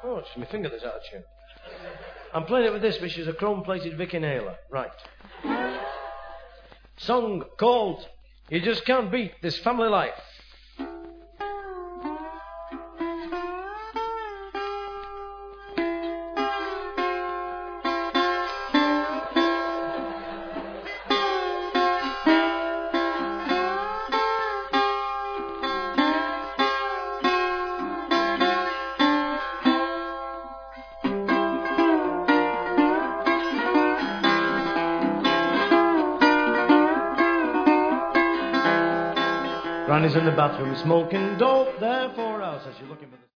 Oh, it's my finger that's out of tune. I'm playing it with this, which is a chrome-plated Vic Inhaler. Right. Song called You Just Can't Beat This Family Life. Granny's in the bathroom smoking dope there for hours as you're looking for the...